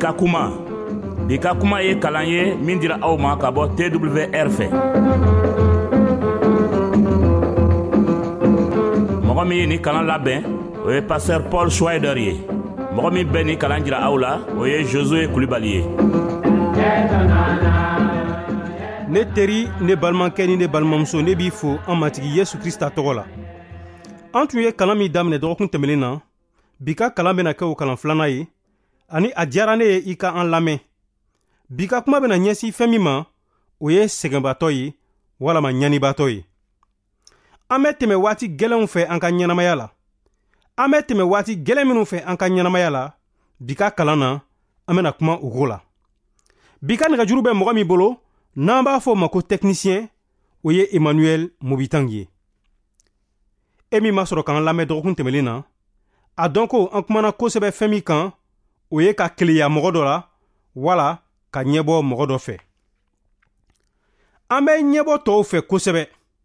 Bika Kuma. Bika Kuma ye kalan ye min dira aw ma ka bɔ TWR fɛ. Mɔgɔ min ye ni kalan labɛn o ye pasteur Paul Schweider ye. Mɔgɔ min bɛ ni kalan jira aw la o ye Josué Kulibali ye. Ne teri ne balimakɛ ni ne balimamuso ne b'i fo an matigi Yesu Krista tɔgɔ la. An tun ye kalan min daminɛ dɔgɔkun tɛmɛnen na, bi ka kalan bɛna kɛ o kalan filanan ye, ani a diyara ne ye i ka an lamɛn. Bi ka kuma bɛna ɲɛsin fɛn min ma, o ye sɛgɛnbatɔ ye, walama ɲanibatɔ ye. An bɛ tɛmɛ waati gɛlɛnw fɛ an ka ɲɛnamaya la. An bɛ tɛmɛ waati gɛlɛn minnu fɛ an ka ɲɛnamaya la, bi ka kalan na, an bɛna kuma o ko la. Bi ka nɛgɛjuru bɛ mɔgɔ min bolo, n'an b'a fɔ o ma ko technicien, o ye Emmanuel Mobitang ye. E min ma sɔrɔ k'an lamɛn dɔgɔkun tɛmɛlen na, a dɔn ko an kumana kosɛbɛ fɛn min kan, o ye ka keleya mɔgɔ dɔ la, wala ka ɲɛbɔ mɔgɔ dɔ fɛ. An bɛ ɲɛbɔ tɔw fɛ kosɛbɛ.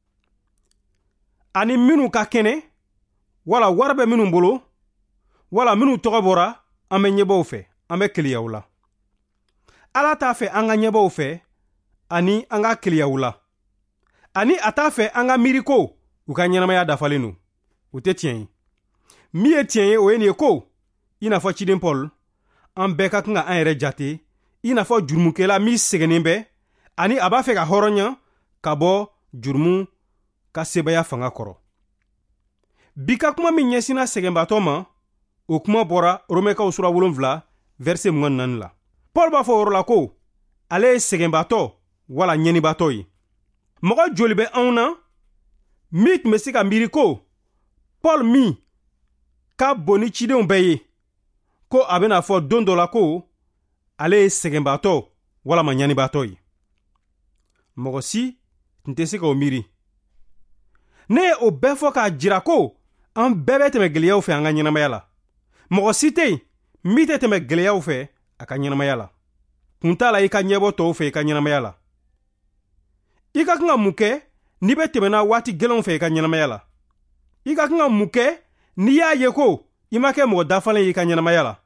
Ani minnu ka kɛnɛ, wala wari bɛ minnu bolo, wala minnu tɔgɔ bɔra, an bɛ ɲɛbɔw fɛ, an bɛ keleya u la. Ala t'a fɛ an ka ɲɛbɔw fɛ, ani an ka keleya u la. Ani a t'a fɛ an ka miiri ko u ka ɲɛnamaya dafalen don. O tɛ tiɲɛ ye. Min ye tiɲɛ ye o ye nin ye ko, i n'a fɔ ciden Paul, an bɛɛ ka kan ka an yɛrɛ jate, i n'a fɔ jurumukɛla min sɛgɛnnen bɛ, ani a b'a fɛ ka hɔrɔnya ka bɔ jurumu ka sebaya fanga kɔrɔ. Bi ka kuma min ɲɛsinna sɛgɛnbatɔ ma, o kuma bɔra Romɛkaw sura 7 verset 24 la. Paul b'a fɔ o yɔrɔ la ko, ale ye sɛgɛnbatɔ wala ɲɛnibatɔ ye. Mɔgɔ joli bɛ anw na min tun bɛ se ka miiri ko Paul min ka bon ni cidenw bɛɛ ye, ko a bɛna fɔ don dɔ la ko ale ye sɛgɛnbatɔ walama ɲanibatɔ ye. Mɔgɔ si tun tɛ se k'o miiri. Ne ye o bɛɛ fɔ k'a jira ko an bɛɛ bɛ tɛmɛ gɛlɛyaw fɛ an ka ɲɛnamaya la. Mɔgɔ si tɛ yen min tɛ tɛmɛ gɛlɛyaw fɛ a ka ɲɛnamaya la. Kun t'a la i ka ɲɛbɔ tɔw fɛ i ka ɲɛnamaya la. I ka kan ka mun kɛ n'i bɛ tɛmɛna waati gɛlɛnw fɛ i ka ɲɛnamaya la. I ka kan ka mun kɛ n'i y'a ye ko i ma kɛ mɔgɔ dafalen ye i ka ɲɛnamaya la.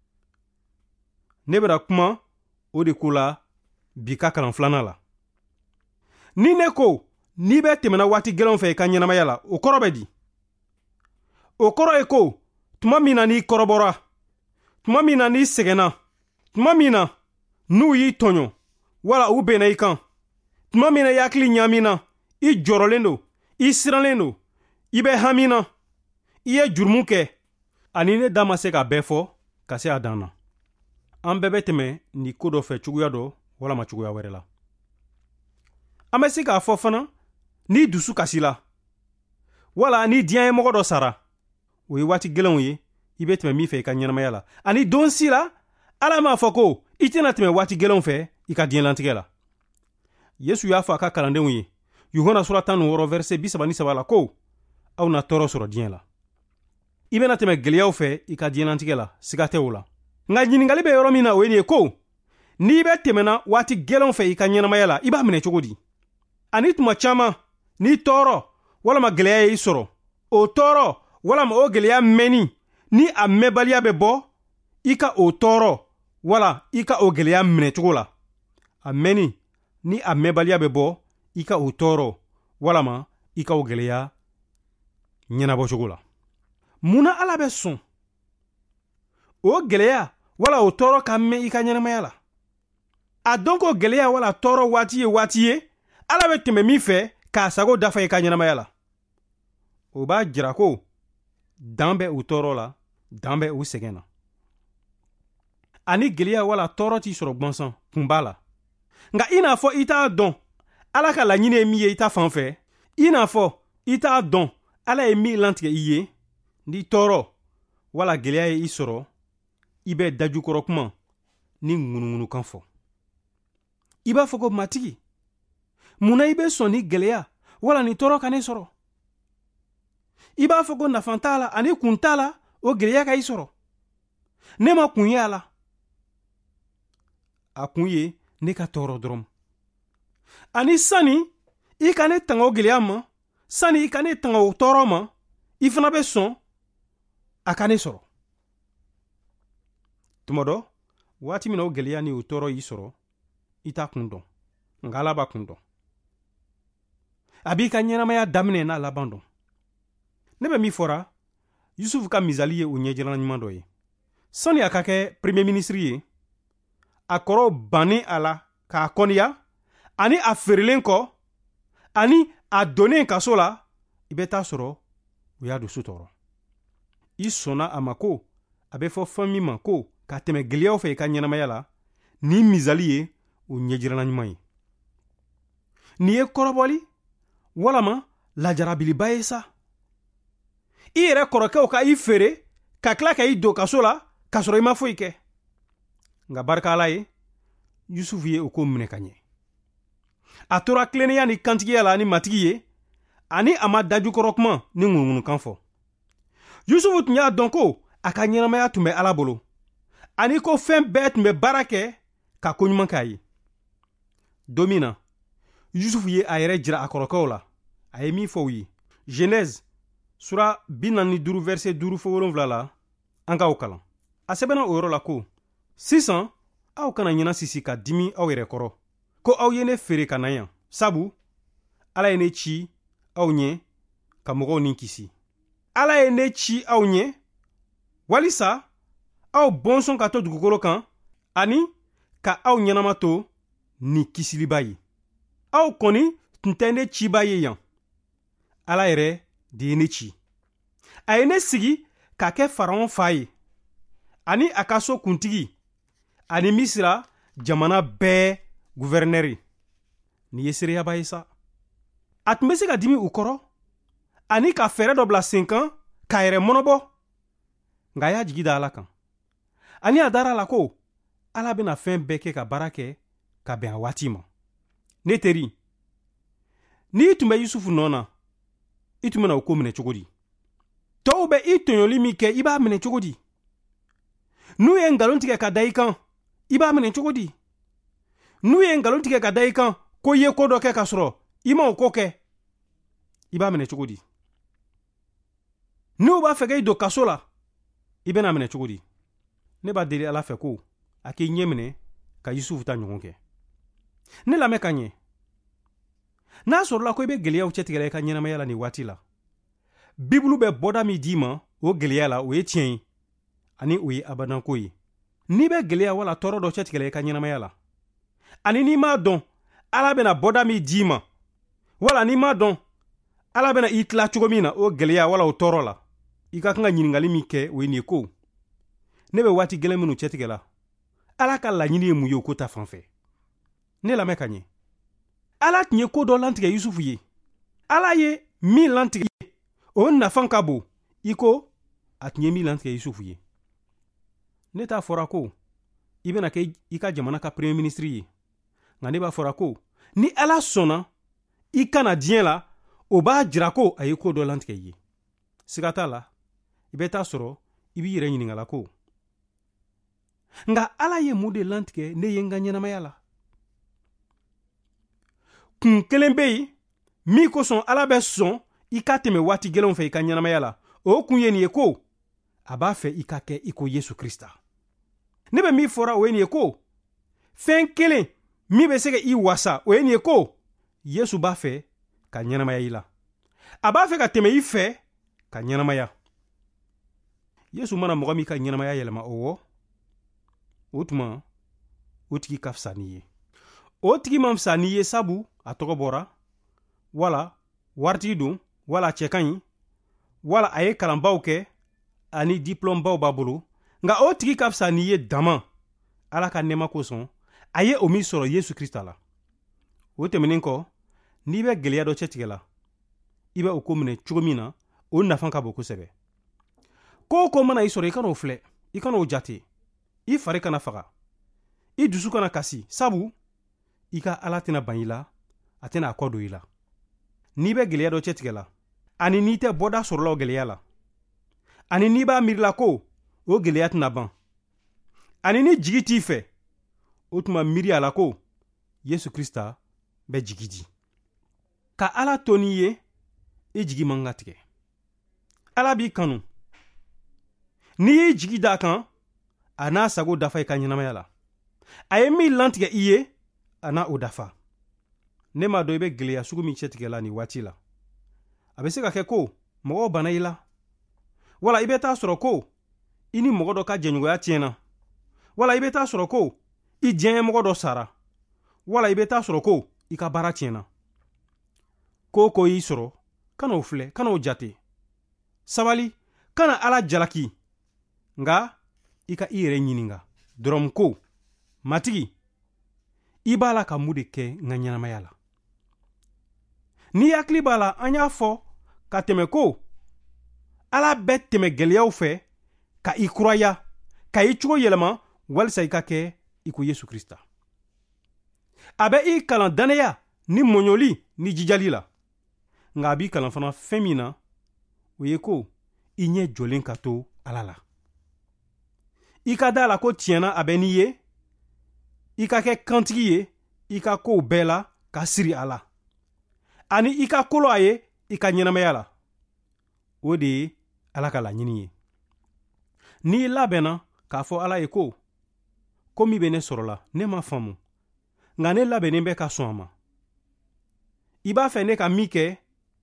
Ne bɛna kuma o de ko la bi ka kalan filanan la. Ni ne ko n'i bɛ tɛmɛna waati gɛlɛnw fɛ i ka ɲɛnamaya la, o kɔrɔ bɛ di? O kɔrɔ ye ko tuma min na n'i kɔrɔbɔra, tuma min na n'i sɛgɛnna, tuma min na n'u y'i tɔɲɔ wala u bɛnna i kan, tuma min na i hakili ɲaamina, i jɔrɔlen don, i siralen don, i bɛ hami na, i ye jurumu kɛ, ani ne da ma se ka bɛɛ fɔ ka se a dan na. An bɛɛ bɛ tɛmɛ nin ko dɔ fɛ cogoya dɔ walama cogoya wɛrɛ la. An bɛ se k'a fɔ fana n'i dusu kasi la, wala ni diɲɛ ye mɔgɔ dɔ sara, o ye waati gɛlɛnw ye, i bɛ tɛmɛ min fɛ i ka ɲɛnamaya la. Ani don si la, Ala m'a fɔ ko i tɛna tɛmɛ waati gɛlɛnw fɛ i ka diɲɛlatigɛ la. Yesu y'a fɔ a ka kalandenw ye, Yohana sura 16 verset 33 la ko, aw na tɔɔrɔ sɔrɔ diɲɛ la. I bɛna tɛmɛ gɛlɛyaw fɛ i ka diɲɛlatigɛ la, siga tɛ o la. Nka ɲininkali bɛ yɔrɔ min na o ye nin ye ko, n'i bɛ tɛmɛna waati gɛlɛnw fɛ i ka ɲɛnamaya la, i b'a minɛ cogo di? Ani tuma caman, n'i tɔɔrɔ walama gɛlɛya ye i sɔrɔ, o tɔɔrɔ walama o gɛlɛya mɛnni, ni a mɛnbaliya bɛ bɔ, i ka o tɔɔrɔ wala i ka o gɛlɛya minɛ cogo la. A mɛnni, ni a mɛnbaliya bɛ bɔ, i ka o tɔɔrɔ walama i ka o gɛlɛya ɲɛnabɔ cogo la. Munna Ala bɛ sɔn o gɛlɛya wala o tɔɔrɔ ka mɛn i ka ɲɛnamaya la? A dɔn ko gɛlɛya wala tɔɔrɔ waati ye, Ala bɛ tɛmɛ min fɛ k'a sago dafa i ka ɲɛnamaya la. O b'a jira ko dan bɛ u tɔɔrɔ la, dan bɛ u sɛgɛn na. Ani gɛlɛya wala tɔɔrɔ t'i sɔrɔ gbɔnsan, kun b'a la. Nka i n'a fɔ i t'a dɔn Ala ka laɲini ye min ye i ta fan fɛ, i n'a fɔ i t'a dɔn Ala ye min lantigɛ i ye, n'i tɔɔrɔ wala gɛlɛya ye i sɔrɔ, i bɛ dajukɔrɔ kuma ni ŋunuŋunukan fɔ. I b'a fɔ ko matigi, munna i bɛ sɔn ni gɛlɛya wala ni tɔɔrɔ ka ne sɔrɔ? I b'a fɔ ko nafa t'a la ani kun t'a la o gɛlɛya ka i sɔrɔ. Ne ma kun ye a la. A kun ye ne ka tɔɔrɔ dɔrɔn. Ani sani i ka ne tanga o gɛlɛya ma, sani i ka ne tanga o tɔɔrɔ ma, i fana bɛ sɔn a ka ne sɔrɔ. Tuma dɔ, waati min na o gɛlɛya ni o tɔɔrɔ y'i sɔrɔ i t'a kun dɔn nka Ala b'a kun dɔn. A b'i ka ɲɛnamaya daminɛ n'a laban dɔn. Ne bɛ min fɔra Yusufu ka misali ye o ɲɛjirana ɲuman dɔ ye. Sani a ka kɛ premier ministre ye, a kɔrɔw bannen a la k'a kɔniya, ani a feerelen kɔ, ani a donnen kaso la, i bɛ taa sɔrɔ u y'a dusu tɔɔrɔ. I sɔnna a ma ko a bɛ fɔ fɛn min ma ko ka tɛmɛ gɛlɛyaw fɛ i ka ɲɛnamaya la, ni misali ye o ɲɛjirana ɲuman ye. Nin ye kɔrɔbɔli walama lajarabiliba ye sa. I yɛrɛ kɔrɔkɛw ka i feere ka tila ka i don kaso la k'a sɔrɔ i ma foyi kɛ. Nka barika Ala ye, Yusufu ye o ko minɛ ka ɲɛ. A tora tilennenya ni kantigiya la ni matigi ye, ani a ma dajukɔrɔ kuma ni ŋunuŋunukan fɔ. Yusufu tun y'a dɔn ko a ka ɲɛnamaya tun bɛ Ala bolo, ani ko fɛn bɛɛ tun bɛ baara kɛ ka koɲuman k'a ye. Don min na, Yusufu ye a yɛrɛ jira a kɔrɔkɛw la. A ye min fɔ u ye. Genèse sura 45 verset 5 fɔ 7 la, an k'aw kalan. A sɛbɛnna o yɔrɔ la ko, sisan aw kana ɲina sisi ka dimi aw yɛrɛ kɔrɔ, ko aw ye ne feere ka na yan. Sabu, Ala ye ne ci aw ɲɛ ka mɔgɔw ni kisi. Ala ye ne ci aw ɲɛ, walisa aw bɔnsɔn ka to dugukolo kan, ani ka aw ɲɛnama to ni kisiliba ye. Aw kɔni tun tɛ ne ciba ye yan. Ala yɛrɛ de ye ne ci. A ye ne sigi ka kɛ Faraon fa ye, ani a ka so kuntigi, ani Misira jamana bɛɛ guvɛrnɛri. Nin ye seereyaba ye sa. A tun bɛ se ka dimi u kɔrɔ, ani ka fɛɛrɛ dɔ bila sen kan k'a yɛrɛ mɔnɔbɔ. Nka a y'a jigi da Ala kan. Ani a dara a la ko Ala bɛna fɛn bɛɛ kɛ ka baara kɛ ka bɛn a waati ma. Ne teri, n'i tun bɛ Yusufu nɔ na, i tun bɛna o ko minɛ cogo di? Tɔw bɛ i tɔɲɔli min kɛ, i b'a minɛ cogo di? N'u ye nkalon tigɛ ka da i kan, i b'a minɛ cogo di? N'u ye nkalon tigɛ ka da i kan ko i ye ko dɔ kɛ ka sɔrɔ i ma o ko kɛ, i b'a minɛ cogo di? N'u b'a fɛ k'i don kaso la, i bɛna minɛ cogo di? Ne b'a deli Ala fɛ ko a k'i ɲɛ minɛ ka Yusufu ta ɲɔgɔn kɛ. Ne lamɛn ka ɲɛ. N'a sɔrɔla ko i bɛ gɛlɛyaw cɛtigɛla i ka ɲɛnamaya la nin waati la, Bibulu bɛ bɔda min d'i ma o gɛlɛya la, o ye tiɲɛ ye, ani o ye abadanko ye. N'i bɛ gɛlɛya wala tɔɔrɔ dɔ cɛtigɛla i ka ɲɛnamaya la, ani n'i m'a dɔn Ala bɛna bɔda min d'i ma, wala n'i m'a dɔn Ala bɛna i tila cogo min na o gɛlɛya wala o tɔɔrɔ la, i ka kan ka ɲininkali min kɛ o ye nin ye ko ne bɛ waati gɛlɛn minnu cɛtigɛla, Ala ka laɲini ye mun ye o ko ta fan fɛ? Ne lamɛn ka ɲɛ. Ala tun ye ko dɔ lantigɛ Yusufu ye. Ala ye min lantigɛ ye, o nafan ka bon i ko a tun ye min lantigɛ Yusufu ye. Ne t'a fɔra ko i bɛna kɛ i ka jamana ka premier ministre ye, nka ne b'a fɔra ko ni Ala sɔnna i kana diɲɛ la, o b'a jira ko a ye ko dɔ lantigɛ i ye. Siga t'a la, i bɛ taa sɔrɔ i b'i yɛrɛ ɲininkala ko nka Ala ye mun de lantigɛ ne ye n ka ɲɛnamaya la? Kun kelen bɛ yen min kosɔn Ala bɛ sɔn i ka tɛmɛ waati gɛlɛnw fɛ i ka ɲɛnamaya la, o kun ye nin ye ko a b'a fɛ i ka kɛ i ko Yesu Krista. Ne bɛ min fɔra o ye nin ye ko fɛn kelen min bɛ se ka i wasa, o ye nin ye ko Yesu b'a fɛ ka ɲɛnamaya i la. A b'a fɛ ka tɛmɛ i fɛ ka ɲɛnamaya. Yesu mana mɔgɔ min ka ɲɛnamaya yɛlɛma o tuma o tigi ka fisa n'i ye. O tigi ma fisa n'i ye sabu a tɔgɔ bɔra, wala waritigi don, wala a cɛ ka ɲi, wala a ye kalanbaw kɛ ani diplôme baw b'a bolo, nka o tigi ka fisa n'i ye dama Ala ka nɛɛma kosɔn a ye o min sɔrɔ Yesu Krista la. O tɛmɛnen kɔ, n'i bɛ gɛlɛya dɔ cɛtigɛ la, i bɛ o ko minɛ cogo min na, o nafa ka bon kosɛbɛ. Ko o ko mana i sɔrɔ i kan'o filɛ, i kan'o jate, i fari kana faga, i dusu kana kasi, sabu i ka Ala tɛna ban i la, a tɛna a kɔ don i la. N'i bɛ gɛlɛya dɔ cɛtigɛ la, ani n'i tɛ bɔda sɔrɔla o gɛlɛya la, ani n'i b'a miirila ko o gɛlɛya tɛna ban, ani ni jigi t'i fɛ, o tuma miiri a la ko Yesu Krista bɛ jigi di. Ka Ala to n'i ye, i jigi man ka tigɛ. Ala b'i kanu. N'i y'i jigi d'a kan, a n'a sago dafa i ka ɲɛnamaya la. a ye min lantigɛ i ye a na o dafa. Ne m'a dɔn i bɛ gwɛlɛya sugu min cɛtigɛla nin waati la. A bɛ se ka kɛ ko mɔgɔw banna i la, wala i bɛ taa sɔrɔ ko i ni mɔgɔ dɔ ka jɛɲɔgɔnya tiɲɛna, wala i bɛ taa sɔrɔ ko i diɲɛ mɔgɔ dɔ sara, wala i bɛ taa sɔrɔ ko i ka baara tiɲɛna. Ko ko y'i sɔrɔ, kan'o filɛ, kan'o jate. Sabali, kana Ala jalaki, nga i ka i yɛrɛ ɲininka dɔrɔn ko, matigi, i b'a la ka mun de kɛ n ka ɲɛnamaya la? Ni hakili b'a la, an y'a fɔ ka tɛmɛ ko Ala bɛ tɛmɛ gɛlɛyaw fɛ ka i kuraya, ka i cogo yɛlɛma walisa i ka kɛ i ko Yesu Krista. A bɛ i kalan danaya ni mɔɲɔli ni jijali la, nga a b'i kalan fana fɛn min na, o ye ko i ɲɛ jɔlen ka to Ala la. I ka da la ko tiɲɛna a bɛ n'i ye, i ka kɛ kantigi ye i ka kow bɛɛ la ka siri a la, ani i ka kolo a ye i ka ɲɛnamaya la. O de ye Ala ka laɲini ye. N'i labɛnna k'a fɔ Ala ye ko min bɛ ne sɔrɔ la ne ma faamu, nka ne labɛnnen bɛ ka sɔn a ma. I b'a fɛ ne ka min kɛ,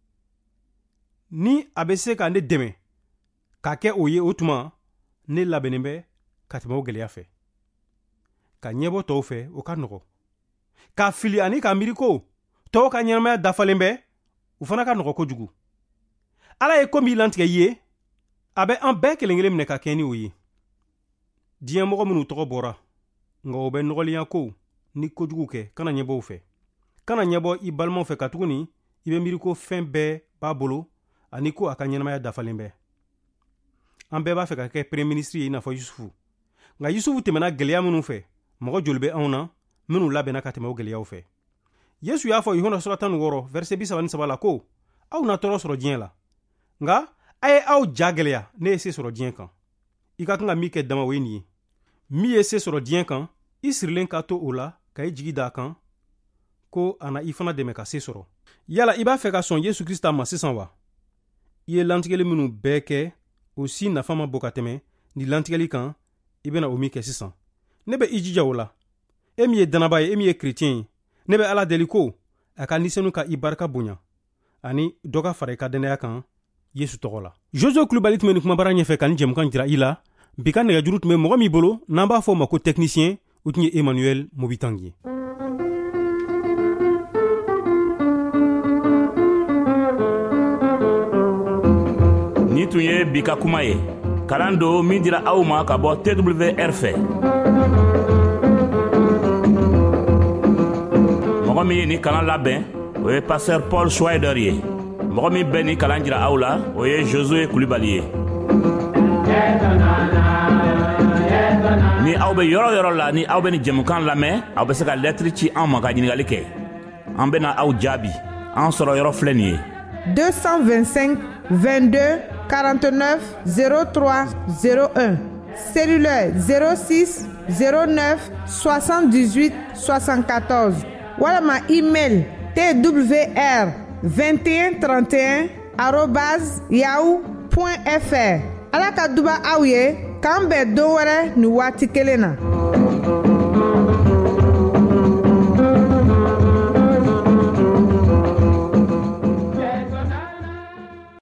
ni a bɛ se ka ne dɛmɛ ka kɛ o ye, o tuma ne labɛnnen bɛ ka tɛmɛ o gɛlɛya fɛ. Ka ɲɛbɔ tɔw fɛ o ka nɔgɔ. Ka fili ani ka miiri ko tɔw ka ɲɛnamaya dafalen bɛ, o fana ka nɔgɔ kojugu. Ala ye ko min lantigɛ i ye, a bɛ an bɛɛ kelen kelen minɛ ka kɛ ni o ye. Diɲɛ mɔgɔ minnu tɔgɔ bɔra, nka o bɛ nɔgɔlenya ko ni kojugu kɛ, kana ɲɛbɔ o fɛ. Kana ɲɛbɔ i balimaw fɛ ka tuguni i bɛ miiri ko fɛn bɛɛ b'a bolo ani ko a ka ɲɛnamaya dafalen bɛ. An bɛɛ b'a fɛ ka kɛ premier ministre ye i n'a fɔ Yusufu. Nka Yusufu tɛmɛna gɛlɛya minnu fɛ, mɔgɔ joli bɛ anw na minnu labɛnna ka tɛmɛ o gɛlɛyaw fɛ. Yesu y'a fɔ Yohana sura 16 verset 33 la ko aw na tɔɔrɔ sɔrɔ diɲɛ la, nka a ye aw ja gɛlɛya, ne ye se sɔrɔ diɲɛ kan. I ka kan ka min kɛ dama o ye nin ye. Min ye se sɔrɔ diɲɛ kan, i sirilen ka to o la ka i jigi d'a kan ko a na i fana dɛmɛ ka se sɔrɔ. Yala i b'a fɛ ka sɔn Yesu Krista ma sisan wa? I ye lantigɛli minnu bɛɛ kɛ, o si nafa ma bon ka tɛmɛ ni lantigɛli kan, i bɛna o min kɛ sisan. Ne bɛ i jija o la. E min ye danaba ye, e min ye chrétien ye, ne bɛ Ala deli ko a ka nisɛnu ka i barika bonya ani dɔ ka fara i ka dɛnɛya kan Yesu tɔgɔ la. Jojo Kulibali tun bɛ nin kumabara ɲɛfɛ ka nin jɛmukan jira i la. Bi ka nɛgɛjuru tun bɛ mɔgɔ min bolo n'an b'a fɔ o ma ko technicien, o tun ye Emmanuel Mobitangi ye. Ni tun ye bi ka kuma ye, kalan do min dira aw ma ka bɔ TWR fɛ. Mɔgɔ min ye ni kalan labɛn, o ye pasteur Paul Schweider ye. Mɔgɔ min bɛ ni kalan jira aw la, o ye Josué Kulibali ye. Ni aw bɛ yɔrɔ yɔrɔ la, ni aw bɛ ni jɛmukan lamɛn, aw bɛ se ka lɛtiri ci an ma ka ɲininkali kɛ. An bɛna aw jaabi. An sɔrɔ yɔrɔ filɛ nin ye. 225 22 49 03 01. Cellulaire 06 09 78 74. Walama email twr2131@yahoo.fr. Ala ka duba aw ye, k'an bɛn don wɛrɛ ni waati kelen na.